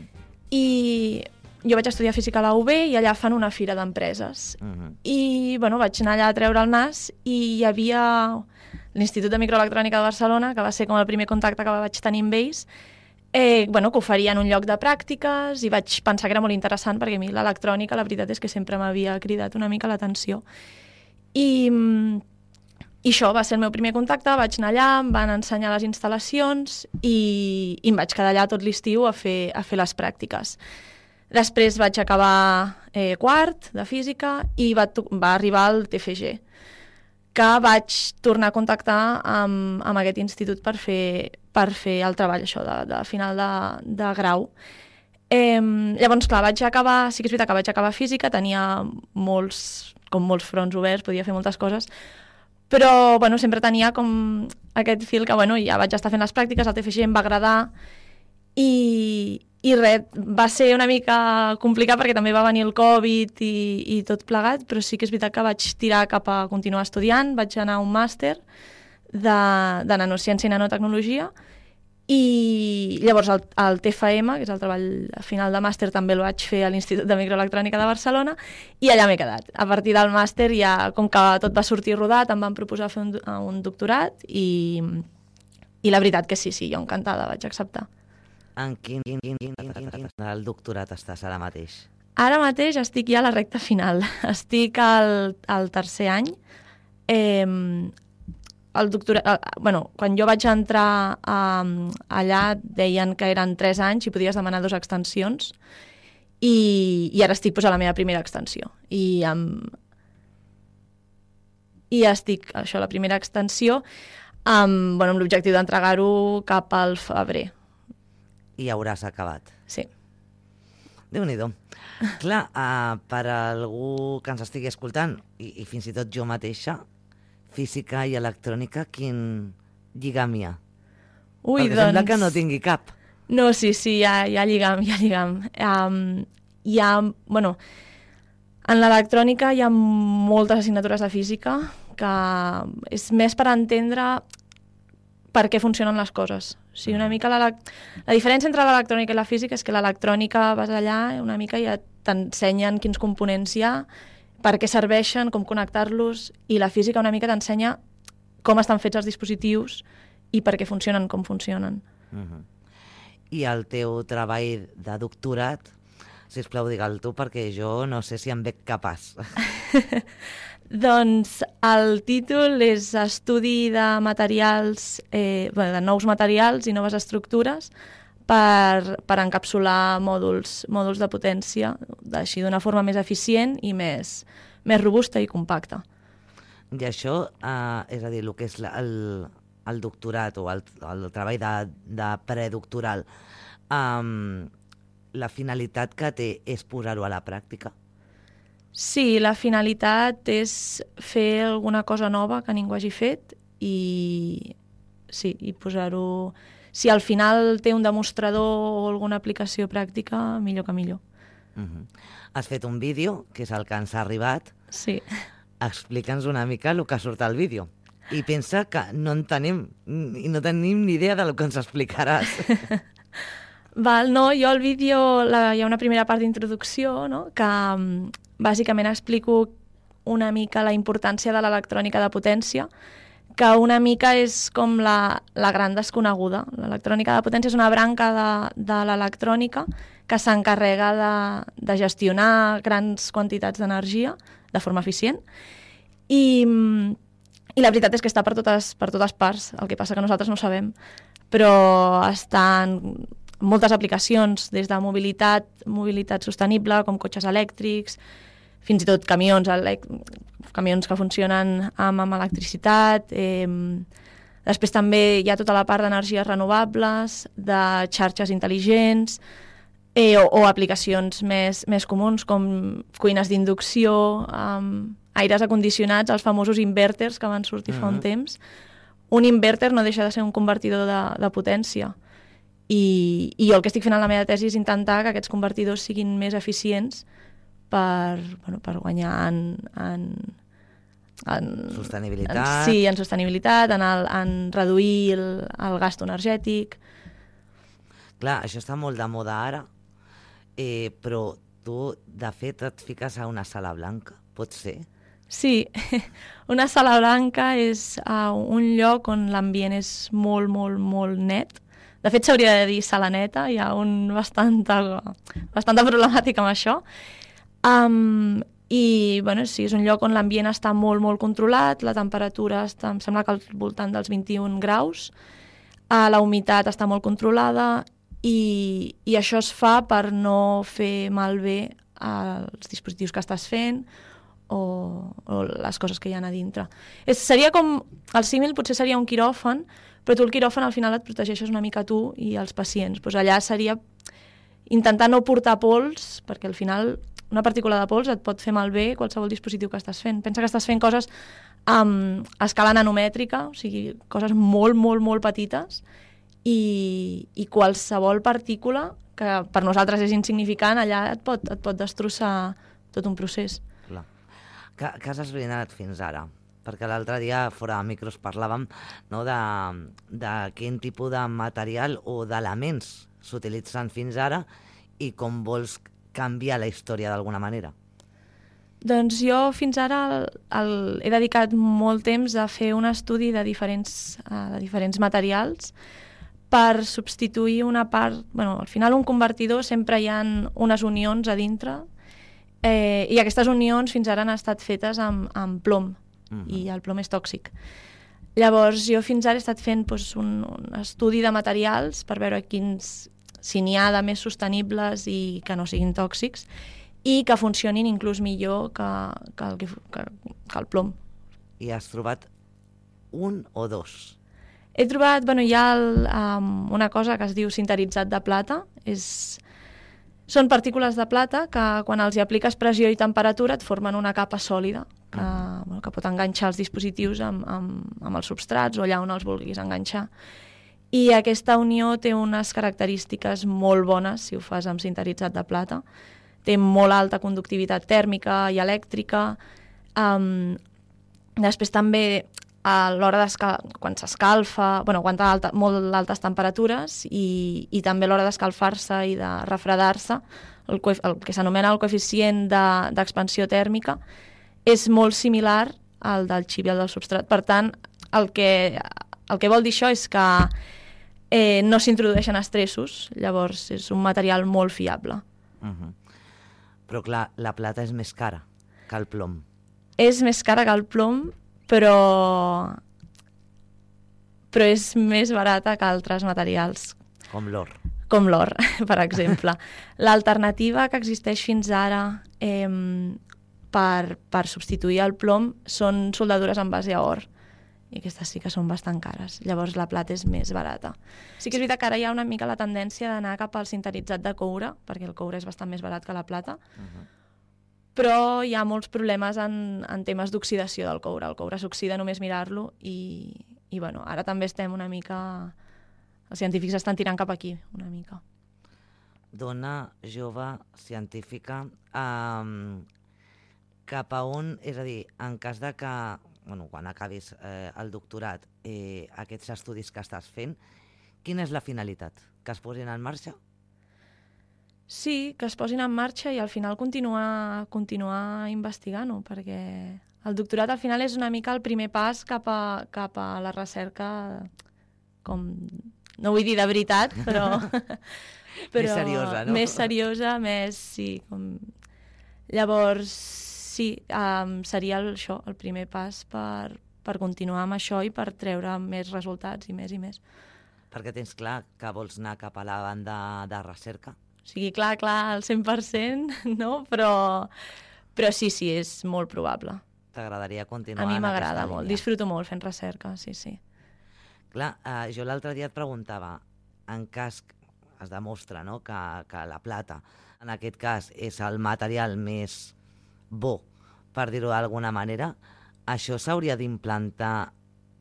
I jo vaig estudiar física a la UB i allà fan una fira d'empreses. I vaig anar allà a treure el nas i hi havia l'Institut de Microelectrònica de Barcelona, que va ser com el primer contacte que vaig tenir amb ells, que oferien un lloc de pràctiques i vaig pensar que era molt interessant perquè a mi l'electrònica, la veritat és que sempre m'havia cridat una mica l'atenció. I això va ser el meu primer contacte, vaig anar allà, em van ensenyar les instal·lacions i em vaig quedar allà tot l'estiu a fer les pràctiques. Després vaig acabar quart de física i va arribar el TFG, que vaig tornar a contactar amb aquest institut per fer el treball això de final de grau. Llavors, clar, sí que és veritat que vaig acabar física, tenia molts fronts oberts, podia fer moltes coses, però sempre tenia com aquest fil que ja vaig estar fent les pràctiques, el TFG em va agradar i res, va ser una mica complicat perquè també va venir el Covid i tot plegat, però sí que és veritat que vaig tirar cap a continuar estudiant, vaig anar a un màster de nanociència i nanotecnologia i llavors el TFM, que és el treball final de màster, també el vaig fer a l'Institut de Microelectrònica de Barcelona i allà m'he quedat. A partir del màster, ja com que tot va sortir rodat, em van proposar fer un doctorat i la veritat que sí, jo encantada vaig acceptar. En quin el doctorat estàs ara mateix? Ara mateix estic ja a la recta final. Estic al tercer any. El doctorat, quan jo vaig entrar allà deien que eren 3 anys i podies demanar 2 extensions i ara estic a la meva primera extensió. I estic, això, la primera extensió. amb l'objectiu d'entregar-ho cap al febrer. I hauràs acabat. Sí. Déu-n'hi-do. Clar, per algú que ens estigui escoltant, i fins i tot jo mateixa, física i electrònica, quin lligam hi ha? Perquè sembla que no tingui cap. No, sí, hi ha lligam, en l'electrònica hi ha moltes assignatures de física que és més per entendre per què funcionen les coses. O sigui, una mica la diferència entre l'electrònica i la física és que l'electrònica vas allà una mica i ja t'ensenyen quins components hi ha, per què serveixen, com connectar-los, i la física una mica t'ensenya com estan fets els dispositius i per què funcionen com funcionen. I el teu treball de doctorat, sisplau, digue'l tu, perquè jo no sé si em veig capaç. Doncs el títol és Estudi de materials, de nous materials i noves estructures per encapsular mòduls de potència, així d'una forma més eficient i més robusta i compacta. I això, és a dir, el que és el doctorat o el treball de predoctoral, la finalitat que té és posar-ho a la pràctica? Sí, la finalitat és fer alguna cosa nova que ningú hagi fet i posar-ho... Si al final té un demostrador o alguna aplicació pràctica, millor que millor. Has fet un vídeo, que és el que ens ha arribat. Sí. Explica'ns una mica el que surt al vídeo. I pensa que no tenim ni idea del que ens explicaràs. No, jo al vídeo hi ha una primera part d'introducció, no?, que bàsicament explico una mica la importància de l'electrònica de potència, que una mica és com la gran desconeguda. L'electrònica de potència és una branca de l'electrònica que s'encarrega de gestionar grans quantitats d'energia de forma eficient i la veritat és que està per totes parts, el que passa que nosaltres no ho sabem, però estan moltes aplicacions, des de mobilitat sostenible, com cotxes elèctrics, fins i tot camions que funcionen amb electricitat. Després també hi ha tota la part d'energies renovables, de xarxes intel·ligents, o aplicacions més comuns, com cuines d'inducció, aires acondicionats, els famosos inverters que van sortir fa un temps. Un inverter no deixa de ser un convertidor de potència. I jo el que estic fent en la meva tesi és intentar que aquests convertidors siguin més eficients per guanyar en sostenibilitat. Sí, en sostenibilitat, en reduir el gasto energètic. Clar, això està molt de moda ara, però tu, de fet, et fiques a una sala blanca, pot ser? Sí, una sala blanca és un lloc on l'ambient és molt, molt, molt net. De fet, s'hauria de dir sala neta, hi ha bastanta problemàtica amb això. Sí, és un lloc on l'ambient està molt, molt controlat, la temperatura està, em sembla que al voltant dels 21 graus, la humitat està molt controlada i això es fa per no fer malbé els dispositius que estàs fent o les coses que hi ha a dintre. Seria com, el símil potser seria un quiròfan, però tu el quiròfan al final et protegeixes una mica tu i els pacients. Allà seria intentar no portar pols, perquè al final una partícula de pols et pot fer malbé qualsevol dispositiu que estàs fent. Pensa que estàs fent coses a escala nanomètrica, o sigui, coses molt, molt, molt petites, i qualsevol partícula, que per nosaltres és insignificant, allà et pot destrossar tot un procés. Clar. Què has esbrinat fins ara? Perquè l'altre dia, fora de micros, parlàvem de quin tipus de material o d'elements s'utilitzen fins ara i com vols canviar la història d'alguna manera. Doncs jo fins ara he dedicat molt temps a fer un estudi de diferents materials per substituir una part... Al final un convertidor sempre hi ha unes unions a dintre i aquestes unions fins ara han estat fetes amb plom. I el plom és tòxic. Llavors, jo fins ara he estat fent un estudi de materials per veure si n'hi ha de més sostenibles i que no siguin tòxics i que funcionin inclús millor que el plom. I has trobat un o dos? He trobat, hi ha una cosa que es diu sinteritzat de plata. Són partícules de plata que quan els hi apliques pressió i temperatura et formen una capa sòlida que pot enganxar els dispositius amb els substrats o allà on els vulguis enganxar. I aquesta unió té unes característiques molt bones si ho fas amb sinteritzat de plata. Té molt alta conductivitat tèrmica i elèctrica. Després també a l'hora quan s'escalfa, aguanta molt altes temperatures i també a l'hora d'escalfar-se i de refredar-se, el que s'anomena el coeficient d'expansió tèrmica és molt similar al del xip i al del substrat. Per tant, el que vol dir això és que no s'introdueixen estressos, llavors és un material molt fiable. Però clar, la plata és més cara que el plom. És més cara que el plom, però és més barata que altres materials. Com l'or. Com l'or, per exemple. L'alternativa que existeix fins ara per substituir el plom són soldadures en base a or. I aquestes sí que són bastant cares. Llavors la plata és més barata. Sí que és veritat que ara hi ha una mica la tendència d'anar cap al sinteritzat de coure, perquè el coure és bastant més barat que la plata, però hi ha molts problemes en temes d'oxidació del coure. El coure s'oxida només mirar-lo i ara també estem una mica... Els científics estan tirant cap aquí, una mica. Dona jove científica, cap a on, és a dir, en cas de que, quan acabis el doctorat, aquests estudis que estàs fent, quina és la finalitat? Que es posin en marxa? Sí, que es posin en marxa i al final continuar investigant-ho, perquè el doctorat al final és una mica el primer pas cap a la recerca, com, no vull dir de veritat, però més seriosa, no? Més seriosa, sí. Llavors, sí, seria això, el primer pas per continuar amb això i per treure més resultats i més i més. Perquè tens clar que vols anar cap a la banda de recerca? O sigui, clar, al 100%, no? Però sí, és molt probable. T'agradaria continuar? A mi m'agrada molt, disfruto molt fent recerca, sí. Clar, jo l'altre dia et preguntava, en cas es demostra, no?, que la plata, en aquest cas, és el material més bo, per dir-ho d'alguna manera, això s'hauria d'implantar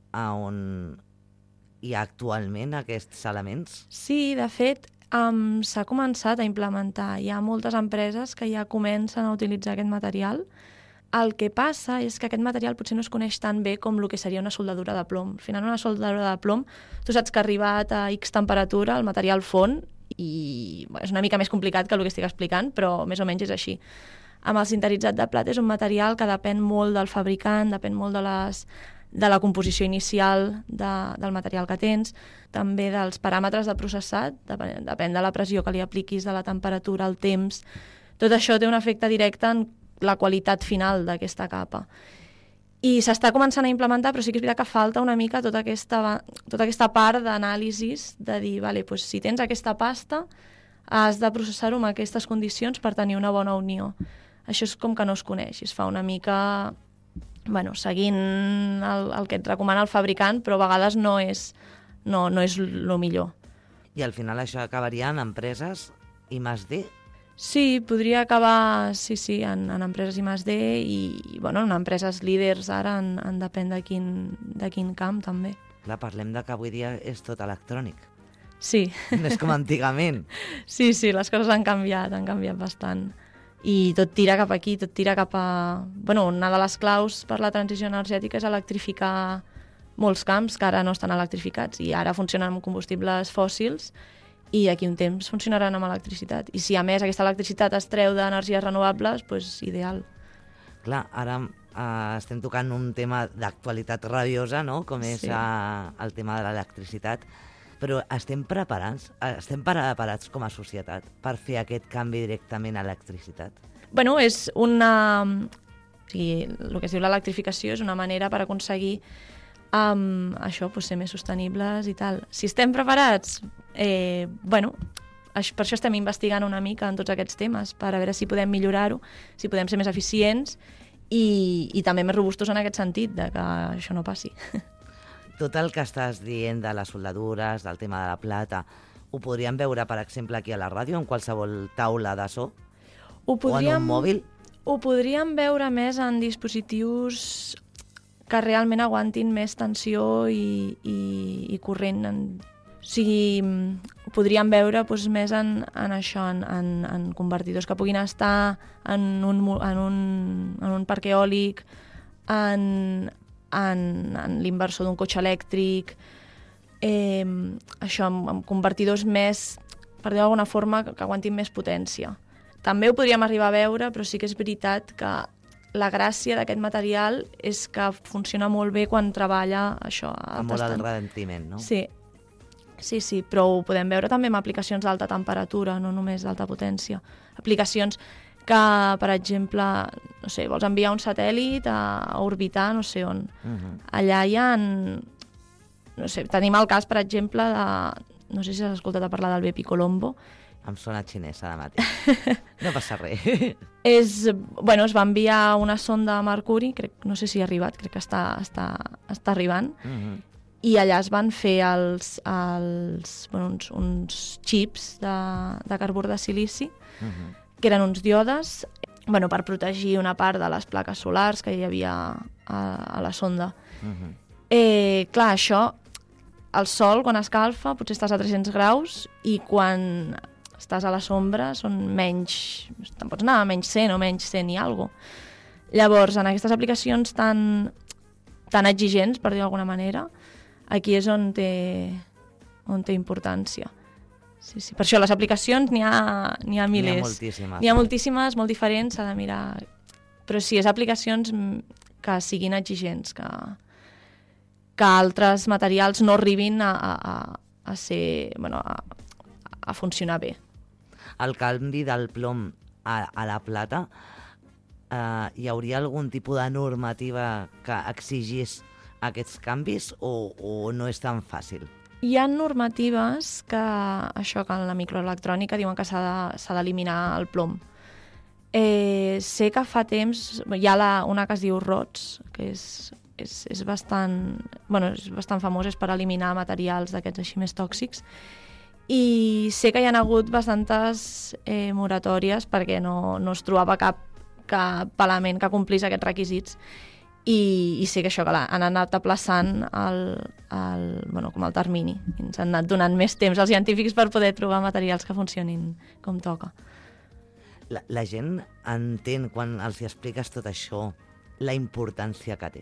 on hi ha actualment aquests elements? Sí, de fet, s'ha començat a implementar. Hi ha moltes empreses que ja comencen a utilitzar aquest material. El que passa és que aquest material potser no es coneix tan bé com el que seria una soldadura de plom. Al final, una soldadura de plom, tu saps que arribat a X temperatura el material fon i és una mica més complicat que el que estic explicant, però més o menys és així. Amb el sinteritzat de plata és un material que depèn molt del fabricant, depèn molt de la composició inicial del material que tens, també dels paràmetres de processat, depèn de la pressió que li apliquis, de la temperatura, el temps. Tot això té un efecte directe en la qualitat final d'aquesta capa. I s'està començant a implementar, però sí que és veritat que falta una mica tota aquesta part d'anàlisis, de dir, si tens aquesta pasta, has de processar-ho amb aquestes condicions per tenir una bona unió. Això és com que no es coneix, es fa una mica seguint el que et recomana el fabricant, però a vegades no és el millor. I al final això acabaria en empreses I+D? Sí, podria acabar, en empreses I+D i en empreses líders ara en depèn de quin camp també. Clar, parlem de que avui dia és tot electrònic. Sí. No és com antigament. Sí, les coses han canviat bastant. I tot tira cap aquí, tot tira cap a... una de les claus per la transició energètica és electrificar molts camps que ara no estan electrificats i ara funcionen amb combustibles fòssils i d'aquí un temps funcionaran amb electricitat. I si a més aquesta electricitat es treu d'energies renovables, doncs ideal. Clar, ara estem tocant un tema d'actualitat rabiosa, no?, com és el tema de l'electricitat, però estem preparats com a societat per fer aquest canvi directament a electricitat? És una... O sigui, el que es diu l'electrificació és una manera per aconseguir això, ser més sostenibles i tal. Si estem preparats, per això estem investigant una mica en tots aquests temes, per a veure si podem millorar-ho, si podem ser més eficients i també més robustos en aquest sentit, de que això no passi. tot el que estàs dient de les soldadures, del tema de la plata, ho podríem veure, per exemple, aquí a la ràdio, en qualsevol taula de so? O en un mòbil? Ho podríem veure més en dispositius que realment aguantin més tensió i corrent. O sigui, ho podríem veure més en això, en convertidors que puguin estar en un parc eòlic, en l'inversor d'un cotxe elèctric, això, amb convertidors més, per dir d'alguna forma, que aguantin més potència. També ho podríem arribar a veure, però sí que és veritat que la gràcia d'aquest material és que funciona molt bé quan treballa això. Amb molt el ralentiment, no? Sí, però ho podem veure també amb aplicacions d'alta temperatura, no només d'alta potència. Aplicacions que, per exemple, no sé, vols enviar un satèl·lit a orbitar no sé on. Allà hi ha... No sé, tenim el cas, per exemple, de... No sé si has escoltat a parlar del Bepi Colombo. Em sona xinès ara mateix. No passa res. Es va enviar una sonda a Mercuri, no sé si ha arribat, crec que està arribant, i allà es van fer uns xips de carbur de silici, que eren uns diodes, per protegir una part de les plaques solars que hi havia a la sonda. Clar, això, el sol, quan escalfa, potser estàs a 300 graus, i quan estàs a la sombra són menys... Te'n pots anar a menys 100 o menys 100 i alguna cosa. Llavors, en aquestes aplicacions tan exigents, per dir d'alguna manera, aquí és on té importància. Sí. Per això, les aplicacions n'hi ha milers. N'hi ha moltíssimes. N'hi ha moltíssimes, molt diferents, s'ha de mirar. Però sí, és aplicacions que siguin exigents, que altres materials no arribin a ser... a funcionar bé. El canvi del plom a la plata, hi hauria algun tipus de normativa que exigís aquests canvis o no és tan fàcil? Hi ha normatives que en la microelectrònica diuen que s'ha d'eliminar el plom. Sé que fa temps hi ha una que es diu ROTS, que és bastant famós, és per eliminar materials d'aquests així més tòxics, i sé que hi ha hagut bastantes moratòries perquè no es trobava cap element que complís aquests requisits, i sé que això que han anat aplaçant com el termini. Ens han anat donant més temps als científics per poder trobar materials que funcionin com toca. La gent entén, quan els expliques tot això, la importància que té?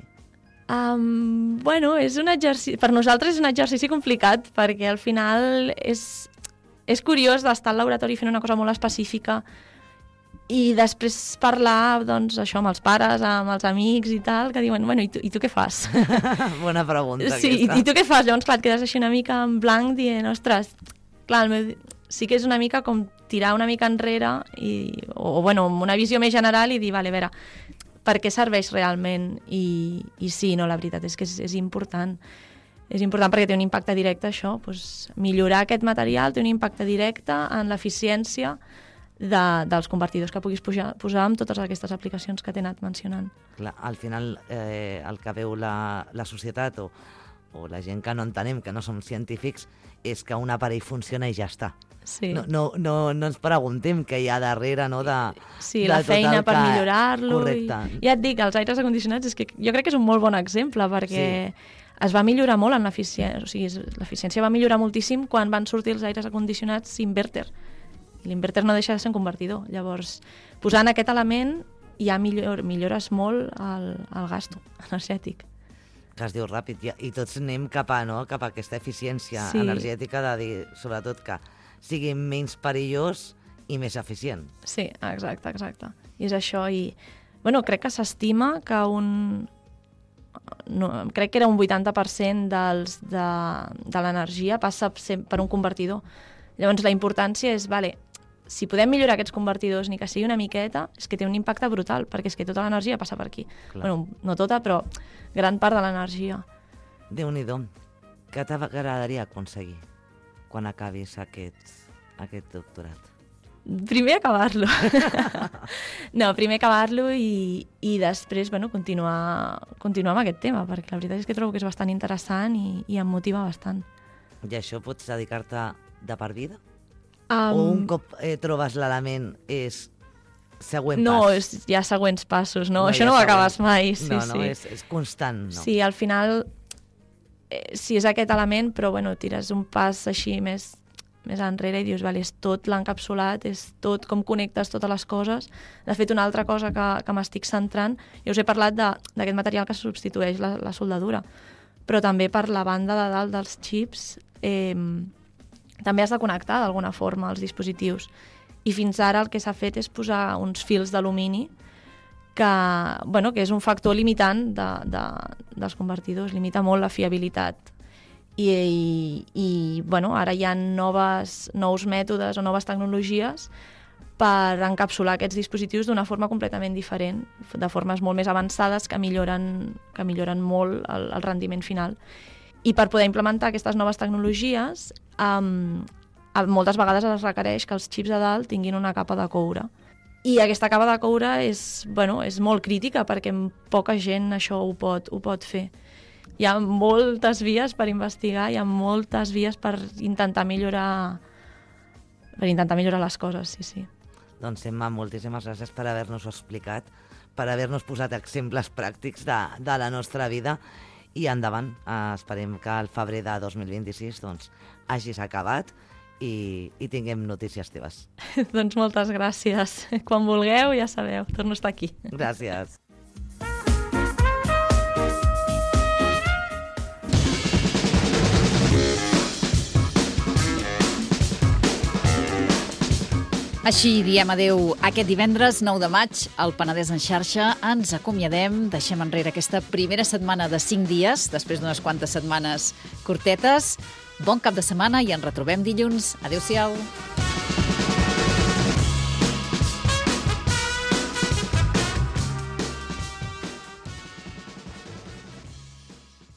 És un exercici, per nosaltres és un exercici complicat, perquè al final és curiós d'estar al laboratori fent una cosa molt específica i després parlar, doncs, això, amb els pares, amb els amics i tal, que diuen, i tu què fas? Bona pregunta, sí, aquesta. I tu què fas? Llavors, clar, et quedes així una mica en blanc dient, ostres, clar, sí que és una mica com tirar una mica enrere o amb una visió més general i dir, vale, a veure, per què serveix realment? I sí, no, la veritat és que és important. És important perquè té un impacte directe, això. Millorar aquest material té un impacte directe en l'eficiència dels convertidors que puguis posar amb totes aquestes aplicacions que t'he anat mencionant. Clar, al final, el que veu la societat o la gent que no entenem, que no som científics, és que un aparell funciona i ja està. Sí. No ens preguntem què hi ha darrere, no? Sí, la feina per millorar-lo. Correcte. Ja et dic, els aires acondicionats, jo crec que és un molt bon exemple, perquè es va millorar molt en l'eficiència. O sigui, l'eficiència va millorar moltíssim quan van sortir els aires acondicionats inverter. L'inverter no deixa de ser un convertidor. Llavors, posant aquest element ja millores molt el gasto energètic. Que es diu ràpid, i tots anem cap a aquesta eficiència energètica de dir, sobretot, que sigui menys perillós i més eficient. Sí, exacte. I és això, crec que s'estima que crec que era un 80% de l'energia passa per un convertidor. Llavors, la importància és, si podem millorar aquests convertidors, ni que sigui una miqueta, és que té un impacte brutal, perquè és que tota l'energia passa per aquí. No tota, però gran part de l'energia. Déu-n'hi-do. Què t'agradaria aconseguir quan acabis aquest doctorat? Primer acabar-lo. No, primer acabar-lo i després, bueno, continuar amb aquest tema, perquè la veritat és que trobo que és bastant interessant i em motiva bastant. I això pots dedicar-te de per vida? O un cop trobes l'element és següent pas? No, hi ha següents passos, no? Això no ho acabes mai. Sí, no, és constant, no? Sí, al final, sí, és aquest element, però bueno, tires un pas així més enrere i dius, vale, és tot l'encapsulat, és tot com connectes totes les coses. De fet, una altra cosa que m'estic centrant, jo us he parlat d'aquest material que substitueix la soldadura, però també per la banda de dalt dels xips també has de connectar d'alguna forma els dispositius. I fins ara el que s'ha fet és posar uns fils d'alumini que és un factor limitant dels convertidors, limita molt la fiabilitat. I ara hi ha nous mètodes o noves tecnologies per encapsular aquests dispositius d'una forma completament diferent, de formes molt més avançades que milloren molt el rendiment final. I per poder implementar aquestes noves tecnologies, moltes vegades es requereix que els xips de dalt tinguin una capa de coure. I aquesta capa de coure és molt crítica perquè poca gent això ho pot fer. Hi ha moltes vies per investigar, hi ha moltes vies per intentar millorar les coses, sí. Doncs, Emma, moltíssimes gràcies per haver-nos-ho explicat, per haver-nos posat exemples pràctics de la nostra vida i endavant. Esperem que el febrer de 2026 hagis acabat i tinguem notícies teves. Doncs moltes gràcies. Quan vulgueu, ja sabeu, torno a estar aquí. Gràcies. Així diem adeu aquest divendres 9 de maig al Penedès en xarxa. Ens acomiadem, deixem enrere aquesta primera setmana de 5 dies, després d'unes quantes setmanes curtetes. Bon cap de setmana i ens retrobem dilluns. Adéu-siau.